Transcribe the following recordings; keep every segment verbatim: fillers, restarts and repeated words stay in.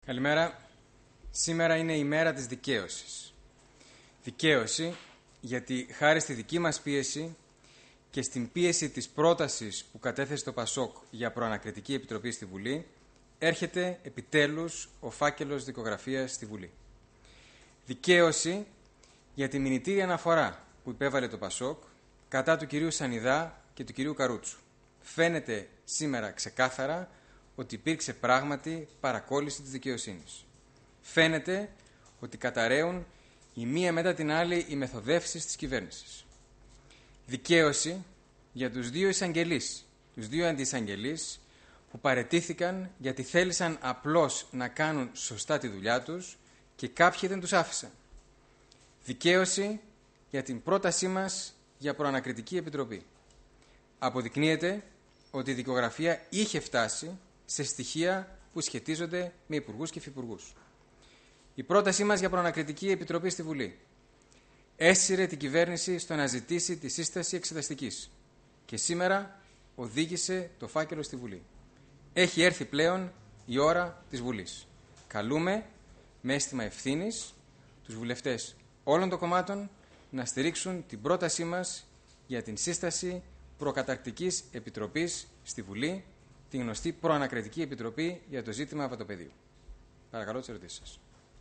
Καλημέρα. Σήμερα είναι η μέρα της δικαίωσης. Δικαίωση γιατί χάρη στη δική μας πίεση και στην πίεση της πρότασης που κατέθεσε το Πασόκ για προανακριτική επιτροπή στη Βουλή, έρχεται επιτέλους ο φάκελος δικογραφίας στη Βουλή. Δικαίωση για τη μηνυτήρια αναφορά που υπέβαλε το Πασόκ κατά του κυρίου Σανιδά και του κυρίου Καρούτσου. Φαίνεται σήμερα ξεκάθαρα ότι υπήρξε πράγματι παρακόλληση της δικαιοσύνης. Φαίνεται ότι καταραίουν η μία μετά την άλλη οι μεθοδεύσεις της κυβέρνησης. Δικαίωση για τους δύο εισαγγελείς, τους δύο αντιεισαγγελείς που παραιτήθηκαν γιατί θέλησαν απλώς να κάνουν σωστά τη δουλειά τους και κάποιοι δεν τους άφησαν. Δικαίωση για την πρότασή μας για προανακριτική επιτροπή. Αποδεικνύεται ότι η δικογραφία είχε φτάσει σε στοιχεία που σχετίζονται με υπουργούς και υφυπουργούς. Η πρότασή μας για προανακριτική επιτροπή στη Βουλή έσυρε την κυβέρνηση στο να ζητήσει τη σύσταση εξεταστικής και σήμερα οδήγησε το φάκελο στη Βουλή. Έχει έρθει πλέον η ώρα της Βουλής. Καλούμε με αίσθημα ευθύνης τους βουλευτές όλων των κομμάτων να στηρίξουν την πρότασή μας για την σύσταση προκαταρκτικής επιτροπής στη Βουλή, τη γνωστή προανακριτική επιτροπή για το ζήτημα Βατοπεδίου. Παρακαλώ τις ερωτήσεις σας.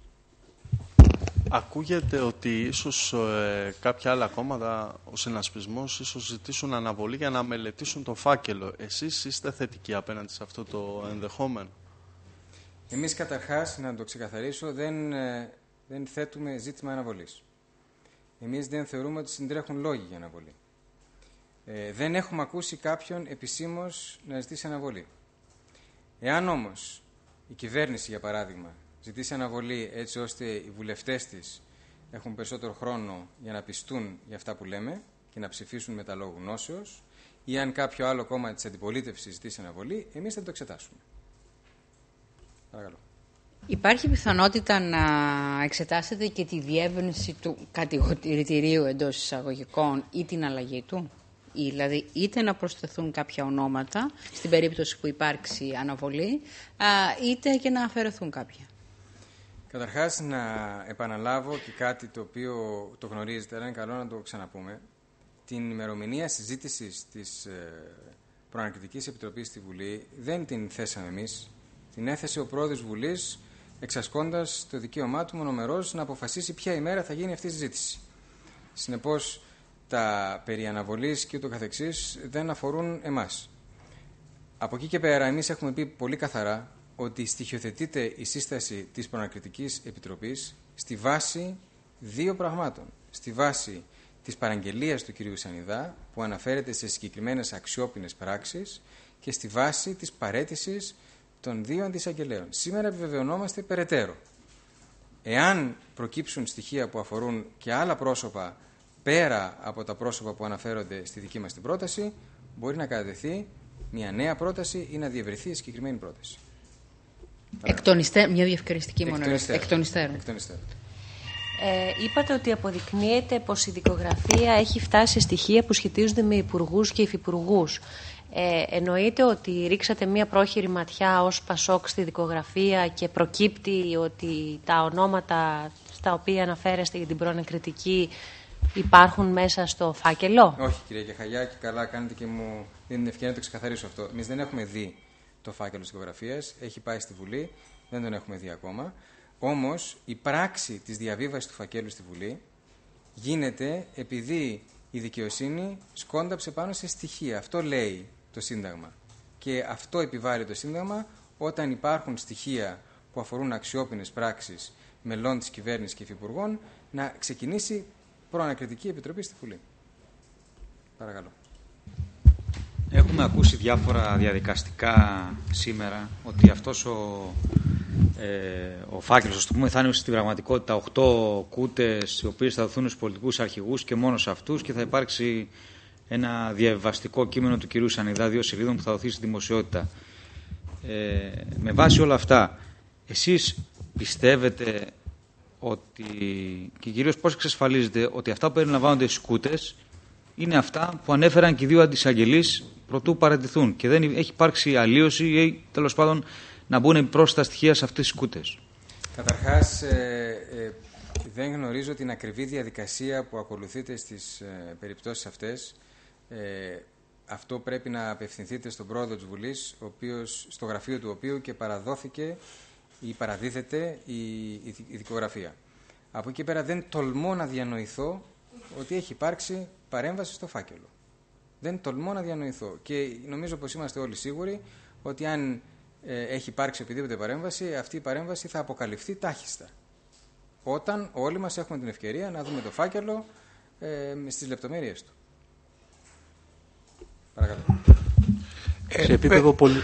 Ακούγεται ότι ίσως ε, κάποια άλλα κόμματα, ο συνασπισμός, ίσως ζητήσουν αναβολή για να μελετήσουν το φάκελο. Εσείς είστε θετικοί απέναντι σε αυτό το ενδεχόμενο? Εμείς καταρχάς, να το ξεκαθαρίσω, δεν, ε, δεν θέτουμε ζήτημα αναβολής. Εμείς δεν θεωρούμε ότι συντρέχουν λόγοι για αναβολή. Ε, δεν έχουμε ακούσει κάποιον επισήμως να ζητήσει αναβολή. Εάν όμως η κυβέρνηση, για παράδειγμα, ζητήσει αναβολή έτσι ώστε οι βουλευτές της έχουν περισσότερο χρόνο για να πιστούν για αυτά που λέμε και να ψηφίσουν με τα λόγου γνώσεως, ή αν κάποιο άλλο κόμμα της αντιπολίτευσης ζητήσει αναβολή, εμείς θα το εξετάσουμε. Παρακαλώ. Υπάρχει πιθανότητα να εξετάσετε και τη διεύρυνση του κατηγορητηρίου εντός εισαγωγικών ή την αλλαγή του? Δηλαδή είτε να προσθεθούν κάποια ονόματα στην περίπτωση που υπάρξει αναβολή, είτε και να αφαιρεθούν κάποια. Καταρχάς να επαναλάβω και κάτι το οποίο το γνωρίζετε, αλλά είναι καλό να το ξαναπούμε. Την ημερομηνία συζήτησης της Προανακριτικής Επιτροπής στη Βουλή δεν την θέσαμε εμείς. Την έθεσε ο πρόεδρος Βουλής, εξασκώντας το δικαίωμά του μονομερώς να αποφασίσει ποια ημέρα θα γίνει αυτή η συζήτηση. Συνεπώς, τα περί αναβολής και ούτω καθεξής δεν αφορούν εμάς. Από εκεί και πέρα, εμείς έχουμε πει πολύ καθαρά ότι στοιχειοθετείται η σύσταση της Προανακριτικής Επιτροπής στη βάση δύο πραγμάτων. Στη βάση της παραγγελίας του κυρίου Σανιδά, που αναφέρεται σε συγκεκριμένες αξιόπινες πράξεις, και στη βάση της παραίτησης των δύο αντισαγγελέων. Σήμερα επιβεβαιωνόμαστε περαιτέρω. Εάν προκύψουν στοιχεία που αφορούν και άλλα πρόσωπα πέρα από τα πρόσωπα που αναφέρονται στη δική μας την πρόταση, μπορεί να κατατεθεί μια νέα πρόταση ή να διευρυθεί η συγκεκριμένη πρόταση. Εκ των υστέρων, μια διευκρινιστική μόνο. Εκ των υστέρων. Ε, είπατε ότι αποδεικνύεται πως η δικογραφία έχει φτάσει σε στοιχεία που σχετίζονται με υπουργούς και υφυπουργούς. Ε, εννοείται ότι ρίξατε μία πρόχειρη ματιά ως Πασόκ στη δικογραφία και προκύπτει ότι τα ονόματα στα οποία αναφέρεστε για την προανακριτική υπάρχουν μέσα στο φάκελο? Όχι, κυρία Κεχαγιάκη, καλά κάνετε και μου δίνετε την ευκαιρία να το ξεκαθαρίσω αυτό. Εμείς δεν έχουμε δει το φάκελο της δικογραφίας, έχει πάει στη Βουλή, δεν τον έχουμε δει ακόμα. Όμως η πράξη της διαβίβασης του φακέλου στη Βουλή γίνεται επειδή η δικαιοσύνη σκόνταψε πάνω σε στοιχεία. Αυτό λέει το Σύνταγμα. Και αυτό επιβάλλει το Σύνταγμα όταν υπάρχουν στοιχεία που αφορούν αξιόπινες πράξεις μελών της κυβέρνησης και υφυπουργών, να ξεκινήσει προανακριτική επιτροπή στη Βουλή. Παρακαλώ. Έχουμε ακούσει διάφορα διαδικαστικά σήμερα ότι αυτός ο, ε, ο φάκελος, ας το πούμε, θα είναι στην πραγματικότητα οκτώ κούτες οι οποίες θα δοθούν στους πολιτικούς αρχηγούς και μόνο σε αυτούς, και θα υπάρξει ένα διαβαστικό κείμενο του κυρίου Σανιδά δύο σελίδων που θα δοθεί στη δημοσιότητα. Ε, με βάση όλα αυτά, εσείς πιστεύετε ότι, και κυρίως πώς εξασφαλίζετε ότι αυτά που περιλαμβάνονται στις κούτες είναι αυτά που ανέφεραν και οι δύο αντισαγγελείς προτού παραιτηθούν και δεν έχει υπάρξει αλλίωση ή τέλος πάντων να μπουν επιπρόσθετα στοιχεία σε αυτές τις κούτες. Καταρχάς, ε, ε, δεν γνωρίζω την ακριβή διαδικασία που ακολουθείτε στις ε, περιπτώσεις αυτές. Ε, αυτό πρέπει να απευθυνθείτε στον πρόεδρο της Βουλής, ο οποίος, στο γραφείο του οποίου και παραδόθηκε ή παραδίδεται η, η, η δικογραφία. Από εκεί πέρα δεν τολμώ να διανοηθώ ότι έχει υπάρξει παρέμβαση στο φάκελο. Δεν τολμώ να διανοηθώ. Και νομίζω πως είμαστε όλοι σίγουροι ότι αν ε, έχει υπάρξει οποιαδήποτε παρέμβαση, αυτή η παρέμβαση θα αποκαλυφθεί τάχιστα. Όταν όλοι μας έχουμε την ευκαιρία να δούμε το φάκελο ε, στις λεπτομέρειες του. Παρακαλώ. Ε, σε, επίπεδο πολι...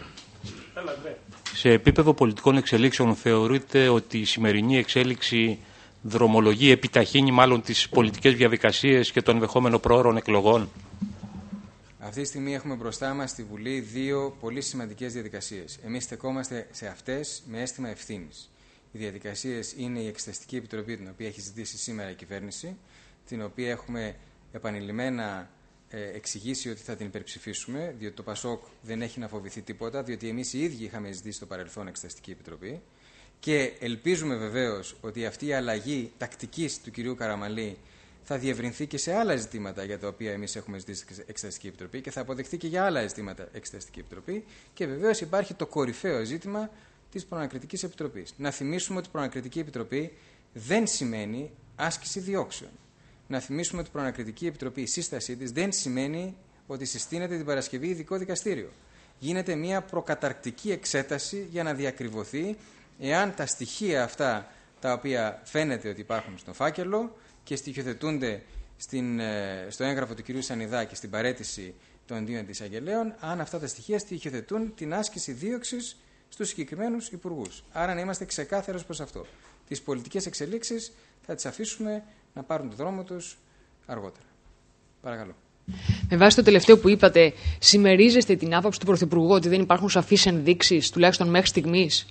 σε επίπεδο πολιτικών εξελίξεων θεωρείτε ότι η σημερινή εξέλιξη δρομολογεί, επιταχύνει μάλλον τις πολιτικές διαδικασίες και το ενδεχόμενο προώρων εκλογών? Αυτή τη στιγμή έχουμε μπροστά μας στη Βουλή δύο πολύ σημαντικές διαδικασίες. Εμείς στεκόμαστε σε αυτές με αίσθημα ευθύνης. Οι διαδικασίες είναι η Εξεταστική Επιτροπή, την οποία έχει ζητήσει σήμερα η κυβέρνηση, την οποία έχουμε επανειλημμένα ε, εξηγήσει ότι θα την υπερψηφίσουμε, διότι το ΠΑΣΟΚ δεν έχει να φοβηθεί τίποτα, διότι εμείς οι ίδιοι είχαμε ζητήσει στο παρελθόν Εξεταστική Επιτροπή. Και ελπίζουμε βεβαίως ότι αυτή η αλλαγή τακτικής του κυρίου Καραμανλή θα διευρυνθεί και σε άλλα ζητήματα για τα οποία εμείς έχουμε ζητήσει Εξεταστική Επιτροπή και θα αποδεχθεί και για άλλα ζητήματα Εξεταστική Επιτροπή. Και βεβαίως υπάρχει το κορυφαίο ζήτημα της Προανακριτικής Επιτροπής. Να θυμίσουμε ότι η Προανακριτική Επιτροπή δεν σημαίνει άσκηση διώξεων. Να θυμίσουμε ότι η Προανακριτική Επιτροπή, η σύστασή της, δεν σημαίνει ότι συστήνεται την Παρασκευή ειδικό δικαστήριο. Γίνεται μια προκαταρκτική εξέταση για να διακριβωθεί εάν τα στοιχεία αυτά τα οποία φαίνεται ότι υπάρχουν στο φάκελο και στοιχειοθετούνται στην, στο έγγραφο του κυρίου Σανιδά και στην παραίτηση των δύο αντισαγγελέων, αν αυτά τα στοιχεία στοιχειοθετούν την άσκηση δίωξης στους συγκεκριμένους υπουργούς. Άρα να είμαστε ξεκάθαρος προς αυτό. Τις πολιτικές εξελίξεις θα τις αφήσουμε να πάρουν το δρόμο τους αργότερα. Παρακαλώ. Με βάση το τελευταίο που είπατε, συμμερίζεστε την άποψη του Πρωθυπουργού ότι δεν υπάρχουν σαφείς ενδείξεις, τουλάχιστον μέχρι στιγμής?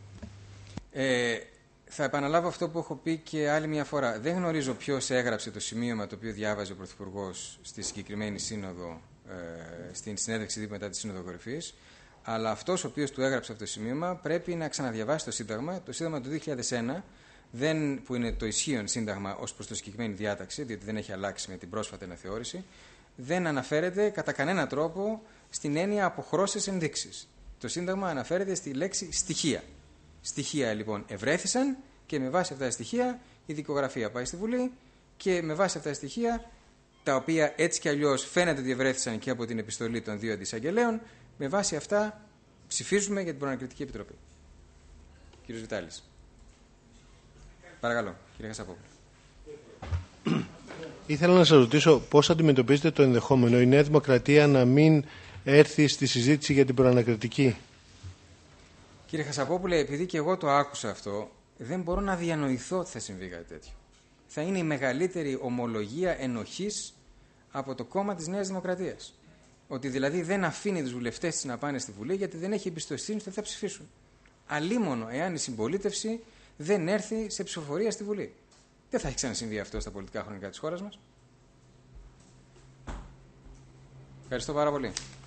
Ε, θα επαναλάβω αυτό που έχω πει και άλλη μια φορά. Δεν γνωρίζω ποιος έγραψε το σημείωμα το οποίο διάβαζε ο Πρωθυπουργός στη συγκεκριμένη σύνοδο, ε, στην συνέντευξη δίπλα μετά τη Σύνοδο Κορυφής. Αλλά αυτός ο οποίος του έγραψε αυτό το σημείωμα πρέπει να ξαναδιαβάσει το Σύνταγμα, το Σύνταγμα του δύο χιλιάδες ένα, δεν, που είναι το ισχύον Σύνταγμα ως προς το συγκεκριμένη διάταξη, διότι δεν έχει αλλάξει με την πρόσφατη αναθεώρηση, δεν αναφέρεται κατά κανένα τρόπο στην έννοια αποχρώσεις ενδείξεις. Το Σύνταγμα αναφέρεται στη λέξη στοιχεία. Στοιχεία λοιπόν ευρέθησαν και με βάση αυτά τα στοιχεία η δικογραφία πάει στη Βουλή και με βάση αυτά τα στοιχεία, τα οποία έτσι κι αλλιώς φαίνεται ότι ευρέθησαν και από την επιστολή των δύο αντισαγγελέων, με βάση αυτά ψηφίζουμε για την Προανακριτική Επιτροπή. Κύριος Βιτάλης. Παρακαλώ, κύριε Χασαπόπουλο. Ήθελα να σας ρωτήσω πώς αντιμετωπίζετε το ενδεχόμενο η Νέα Δημοκρατία να μην έρθει στη συζήτηση για την Προανακριτική? Κύριε Χασαπόπουλε, επειδή και εγώ το άκουσα αυτό, δεν μπορώ να διανοηθώ ότι θα συμβεί κάτι τέτοιο. Θα είναι η μεγαλύτερη ομολογία ενοχής από το κόμμα της Νέας Δημοκρατίας. Ότι δηλαδή δεν αφήνει τους βουλευτές της να πάνε στη Βουλή γιατί δεν έχει εμπιστοσύνη ότι θα ψηφίσουν. Αλίμονο εάν η συμπολίτευση δεν έρθει σε ψηφοφορία στη Βουλή. Δεν θα έχει ξανασυμβεί αυτό στα πολιτικά χρονικά της χώρας μας. Ευχαριστώ πάρα πολύ.